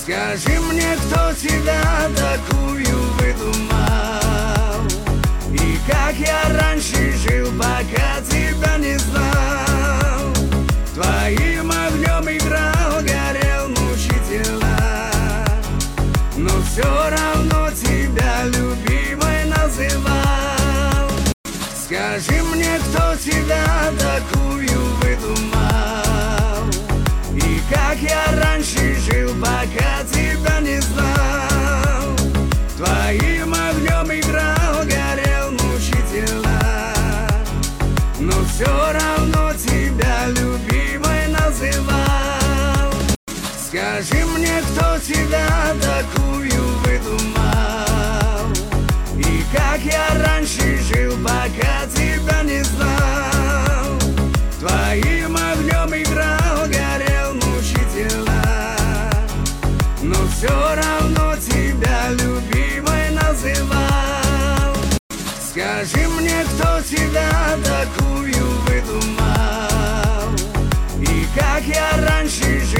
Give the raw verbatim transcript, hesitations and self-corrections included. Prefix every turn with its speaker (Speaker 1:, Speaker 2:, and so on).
Speaker 1: Скажи мне, кто тебя такую выдумал, и как я раньше жил, пока тебя не знал. Твоим огнем играл, горел мучительно, но все равно тебя любимой называл. Скажи мне, кто тебя такую выдумал, и как я раньше жил, пока тебя не знал. Твоим огнем играл, горел мучительно, но все равно тебя любимой называл. Скажи мне, кто тебя такую выдумал, и как я раньше жил, пока тебя не знал. Твоим огнем играл, горел мучительно, но все равно тебя любимой называл. Скажи мне, кто тебя такую выдумал, и как я раньше жил,